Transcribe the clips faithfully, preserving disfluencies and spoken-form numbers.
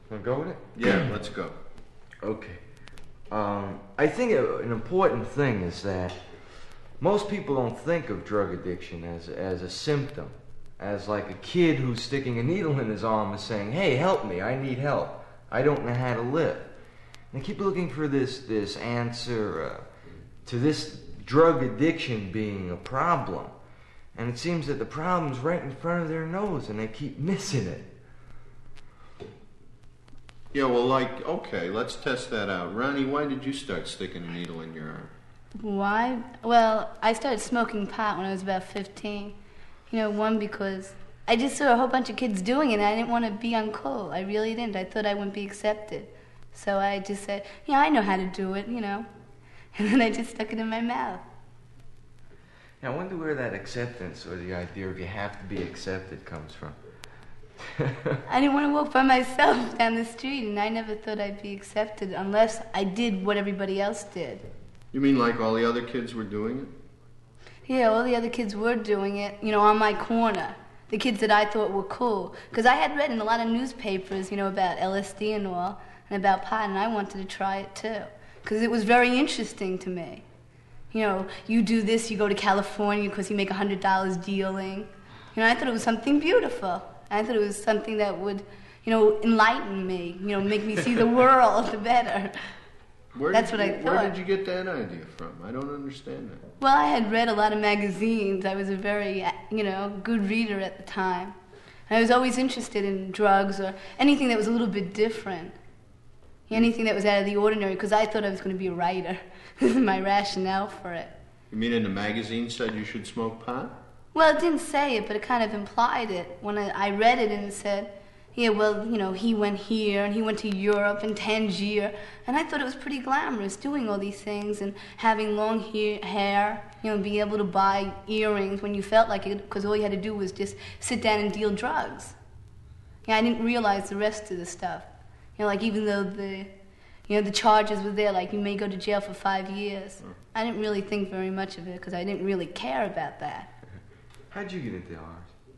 Wanna go with it? Yeah, let's go. Okay. Um, I think a, an important thing is that most people don't think of drug addiction as as a symptom, as like a kid who's sticking a needle in his arm and saying, "Hey, help me! I need help. I don't know how to live." And they keep looking for this this answer uh, to this drug addiction being a problem, and it seems that the problem's right in front of their nose, and they keep missing it. Yeah, well, like, okay, let's test that out. Ronnie, why did you start sticking a needle in your arm? Why? Well, I started smoking pot when I was about fifteen. You know, one, because I just saw a whole bunch of kids doing it, and I didn't want to be uncool. I really didn't. I thought I wouldn't be accepted. So I just said, yeah, I know how to do it, you know. And then I just stuck it in my mouth. Now, I wonder where that acceptance or the idea of you have to be accepted comes from. I didn't want to walk by myself down the street, and I never thought I'd be accepted unless I did what everybody else did. You mean like all the other kids were doing it? Yeah, all the other kids were doing it, you know, on my corner. The kids that I thought were cool. Because I had read in a lot of newspapers, you know, about L S D and all, and about pot, and I wanted to try it too. Because it was very interesting to me. You know, you do this, you go to California because you make one hundred dollars dealing. You know, I thought it was something beautiful. I thought it was something that would, you know, enlighten me, you know, make me see the world better. Where That's did what you, I thought. Where did you get that idea from? I don't understand that. Well, I had read a lot of magazines. I was a very, you know, good reader at the time. And I was always interested in drugs or anything that was a little bit different. Anything that was out of the ordinary, because I thought I was going to be a writer. This is my rationale for it. You mean in the magazine said you should smoke pot? Well, it didn't say it, but it kind of implied it. When I, I read it and it said, yeah, well, you know, he went here and he went to Europe and Tangier. And I thought it was pretty glamorous doing all these things and having long he- hair, you know, being able to buy earrings when you felt like it, because all you had to do was just sit down and deal drugs. Yeah, I didn't realize the rest of the stuff. You know, like even though the, you know, the charges were there, like you may go to jail for five years. Oh. I didn't really think very much of it because I didn't really care about that. How'd you get into ours?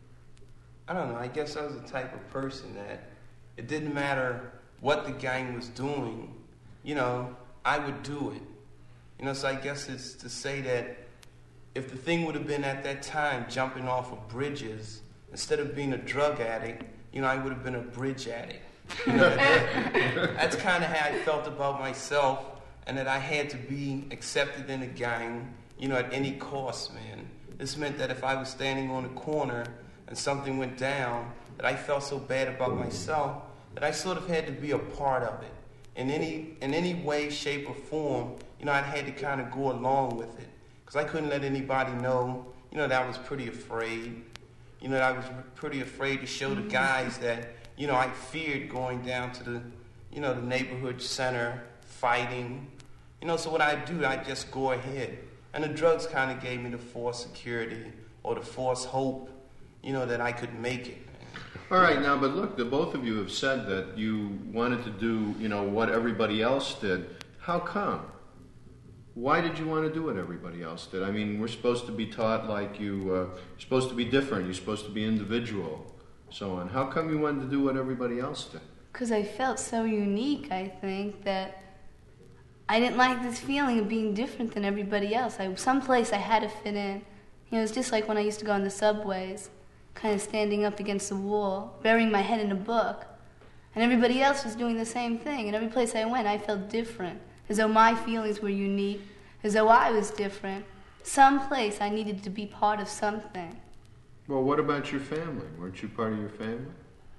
I don't know, I guess I was the type of person that it didn't matter what the gang was doing, you know, I would do it. You know, so I guess it's to say that if the thing would have been at that time jumping off of bridges, instead of being a drug addict, you know, I would have been a bridge addict. You know, that, that's kind of how I felt about myself, and that I had to be accepted in a gang, you know, at any cost, man. This meant that if I was standing on a corner and something went down, that I felt so bad about myself that I sort of had to be a part of it. In any in any way, shape, or form, you know, I had to kind of go along with it. Because I couldn't let anybody know, you know, that I was pretty afraid. You know, that I was pretty afraid to show the guys that, you know, I feared going down to the, you know, the neighborhood center, fighting. You know, so what I do, I just go ahead. And the drugs kind of gave me the false security or the false hope, you know, that I could make it. All right, now, but look, the both of you have said that you wanted to do, you know, what everybody else did. How come? Why did you want to do what everybody else did? I mean, we're supposed to be taught like you, uh, you're supposed to be different, you're supposed to be individual, so on. How come you wanted to do what everybody else did? Because I felt so unique, I think, that I didn't like this feeling of being different than everybody else. I, someplace I had to fit in. You know, it was just like when I used to go on the subways, kind of standing up against the wall, burying my head in a book. And everybody else was doing the same thing. And every place I went, I felt different, as though my feelings were unique, as though I was different. Someplace I needed to be part of something. Well, what about your family? Weren't you part of your family?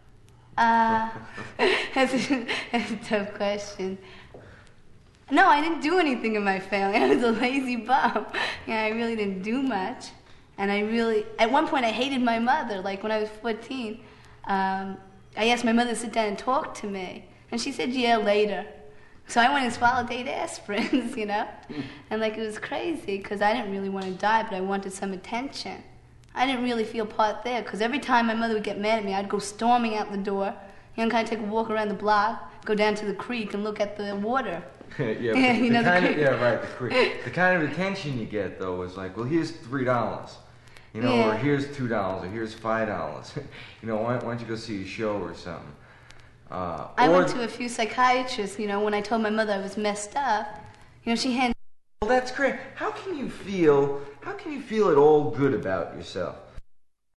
Uh, that's, a, that's a tough question. No, I didn't do anything in my family. I was a lazy bum. Yeah, I really didn't do much. And I really, at one point I hated my mother. Like when I was fourteen, um, I asked my mother to sit down and talk to me. And she said, yeah, later. So I went and swallowed eight aspirins, you know? And like it was crazy because I didn't really want to die, but I wanted some attention. I didn't really feel part there because every time my mother would get mad at me, I'd go storming out the door, you know, kind of take a walk around the block, go down to the creek and look at the water. yeah, Yeah, the, you know, the kind the of, yeah, right. The, creek. The kind of attention you get though is like, well, here's three dollars, you know, Yeah. or here's two dollars, or here's five dollars. You know, why, why don't you go see a show or something? Uh, I or, went to a few psychiatrists, you know, when I told my mother I was messed up. You know, she handed... Well, that's great. How can you feel, how can you feel at all good about yourself?